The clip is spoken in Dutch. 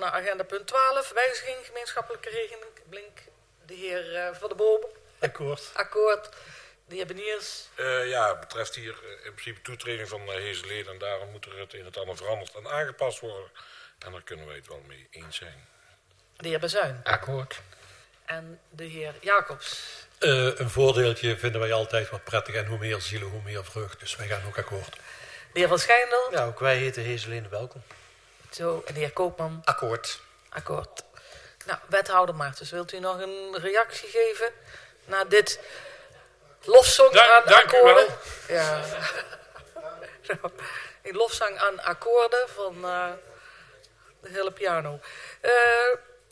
naar agenda punt 12. Wijziging gemeenschappelijke regeling. Blink, de heer Van der Boom. Akkoord. De heer Beniers. Het betreft hier in principe toetreding van Heeseleden. En daarom moet er het een en het ander veranderd en aangepast worden. En daar kunnen wij het wel mee eens zijn. De heer Bazuin. Akkoord. En de heer Jacobs. Een voordeeltje vinden wij altijd wat prettig. En hoe meer zielen, hoe meer vreugd. Dus wij gaan ook akkoord. De heer Van Schijndel. Ja, ook wij heten Heeseleden welkom. Zo, en de heer Koopman. Akkoord. Nou, wethouder Maartens, wilt u nog een reactie geven na dit lofzang aan dank akkoorden? u wel. Ja. Een lofzang aan akkoorden van de hele piano.